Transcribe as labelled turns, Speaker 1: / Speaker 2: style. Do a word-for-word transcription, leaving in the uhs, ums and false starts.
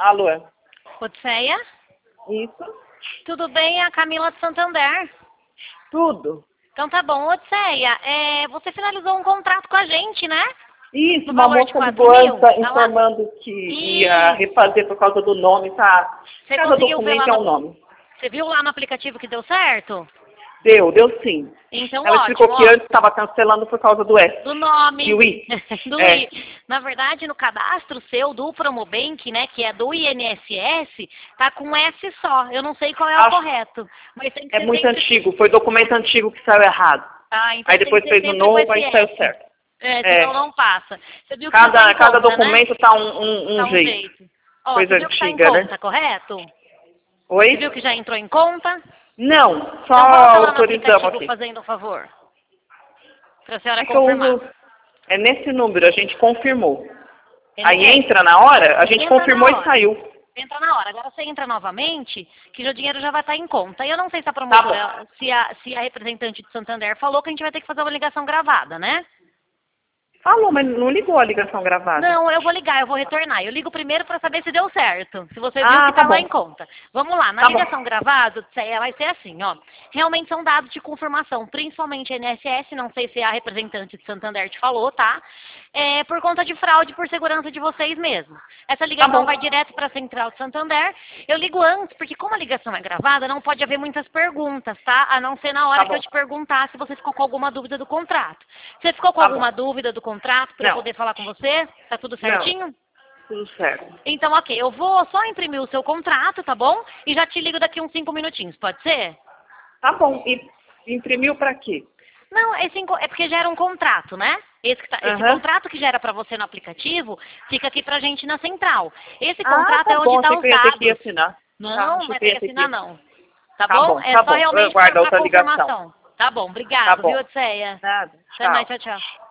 Speaker 1: Alô?
Speaker 2: Odisseia?
Speaker 1: Isso?
Speaker 2: Tudo bem? É a Camila de Santander.
Speaker 1: Tudo?
Speaker 2: Então tá bom. Odisseia, é, você finalizou um contrato com a gente, né?
Speaker 1: Isso,
Speaker 2: No
Speaker 1: uma
Speaker 2: valor de
Speaker 1: moça
Speaker 2: quatro
Speaker 1: ligou
Speaker 2: mil?
Speaker 1: antes,
Speaker 2: Tá lá.
Speaker 1: informando que ia
Speaker 2: Isso.
Speaker 1: refazer por causa do nome, tá?
Speaker 2: Você
Speaker 1: Cada
Speaker 2: conseguiu ver lá
Speaker 1: documento é
Speaker 2: no...
Speaker 1: um nome.
Speaker 2: Você viu lá no aplicativo que deu certo?
Speaker 1: Deu, deu sim.
Speaker 2: Então
Speaker 1: Ela
Speaker 2: ótimo,
Speaker 1: explicou que
Speaker 2: ó.
Speaker 1: antes estava cancelando por causa do S.
Speaker 2: Do nome.
Speaker 1: E o I.
Speaker 2: do
Speaker 1: É.
Speaker 2: I. Na verdade, no cadastro seu do Promobank, né, que é do I N S S, tá com S só. Eu não sei qual é o
Speaker 1: Acho-
Speaker 2: correto. Mas tem que
Speaker 1: É
Speaker 2: ser
Speaker 1: muito
Speaker 2: sempre...
Speaker 1: antigo, foi documento antigo que saiu errado.
Speaker 2: Ah, então
Speaker 1: Aí
Speaker 2: tem
Speaker 1: depois
Speaker 2: que ser
Speaker 1: fez o
Speaker 2: sempre com
Speaker 1: novo,
Speaker 2: esse
Speaker 1: aí saiu
Speaker 2: S.
Speaker 1: certo.
Speaker 2: É,
Speaker 1: É.
Speaker 2: senão não passa. Você viu que já tá
Speaker 1: Cada,
Speaker 2: em
Speaker 1: cada
Speaker 2: conta, né?
Speaker 1: documento tá um, um, um
Speaker 2: Tá um
Speaker 1: jeito.
Speaker 2: jeito. Ó,
Speaker 1: Coisa
Speaker 2: você viu que tá em
Speaker 1: antiga,
Speaker 2: conta,
Speaker 1: né?
Speaker 2: correto? Você
Speaker 1: Oi?
Speaker 2: viu que já entrou em conta?
Speaker 1: Não, só
Speaker 2: Então volta lá no
Speaker 1: autorizamos
Speaker 2: aplicativo
Speaker 1: aqui.
Speaker 2: fazendo um favor. Pra senhora
Speaker 1: É que eu
Speaker 2: confirmar.
Speaker 1: uso... É nesse número, a gente confirmou.
Speaker 2: Ele
Speaker 1: Aí
Speaker 2: é-
Speaker 1: entra na hora, a gente
Speaker 2: Entra
Speaker 1: confirmou
Speaker 2: na
Speaker 1: e
Speaker 2: hora.
Speaker 1: saiu.
Speaker 2: Entra na hora. Agora você entra novamente, que o dinheiro já vai estar em conta. E eu não sei se a
Speaker 1: Tá
Speaker 2: promotora, se, a, se a representante de Santander falou que a gente vai ter que fazer uma ligação gravada, né?
Speaker 1: Falou, mas não ligou a ligação gravada.
Speaker 2: Não, eu vou ligar, eu vou retornar. Eu ligo primeiro para saber se deu certo. Se você viu
Speaker 1: Ah,
Speaker 2: que
Speaker 1: tá
Speaker 2: tá lá
Speaker 1: bom.
Speaker 2: em conta. Vamos lá, na
Speaker 1: Tá bom.
Speaker 2: ligação gravada, ela vai ser assim, ó. Realmente são dados de confirmação, principalmente I N S S, não sei se a representante de Santander te falou, tá? É, por conta de fraude, por segurança de vocês mesmos. Essa ligação
Speaker 1: bom.
Speaker 2: vai direto para a Central de Santander. Eu ligo antes, porque como a ligação é gravada, não pode haver muitas perguntas, tá? A não ser na hora
Speaker 1: Tá
Speaker 2: que
Speaker 1: bom.
Speaker 2: eu te perguntar se você ficou com alguma dúvida do contrato. Você ficou com
Speaker 1: Tá
Speaker 2: alguma
Speaker 1: bom.
Speaker 2: dúvida do contrato para eu
Speaker 1: Não.
Speaker 2: poder falar com você? Tá tudo certinho?
Speaker 1: Tudo certo.
Speaker 2: Então, ok, eu vou só imprimir o seu contrato, tá bom? E já te ligo daqui uns cinco minutinhos, pode ser?
Speaker 1: Tá bom. E imprimiu pra quê?
Speaker 2: Não, esse enco- é porque gera um contrato, né? Esse, que tá- esse
Speaker 1: Aham.
Speaker 2: contrato que gera para você no aplicativo fica aqui pra gente na central. Esse
Speaker 1: Ah,
Speaker 2: contrato
Speaker 1: tá
Speaker 2: é onde
Speaker 1: bom.
Speaker 2: tá
Speaker 1: Achei
Speaker 2: os
Speaker 1: que eu ia ter que
Speaker 2: dados.
Speaker 1: assinar. Tá,
Speaker 2: Não,
Speaker 1: achei
Speaker 2: vai
Speaker 1: que eu
Speaker 2: ter
Speaker 1: ia
Speaker 2: que
Speaker 1: ter que
Speaker 2: assinar não. Tá,
Speaker 1: Tá
Speaker 2: bom?
Speaker 1: bom,
Speaker 2: É
Speaker 1: tá
Speaker 2: só
Speaker 1: bom. Eu
Speaker 2: realmente
Speaker 1: aguardo
Speaker 2: pra
Speaker 1: outra ligação.
Speaker 2: confirmação. Tá bom,
Speaker 1: Tá
Speaker 2: obrigado,
Speaker 1: bom.
Speaker 2: viu, Odisseia?
Speaker 1: Nada.
Speaker 2: Até mais,
Speaker 1: Tchau.
Speaker 2: tchau, tchau.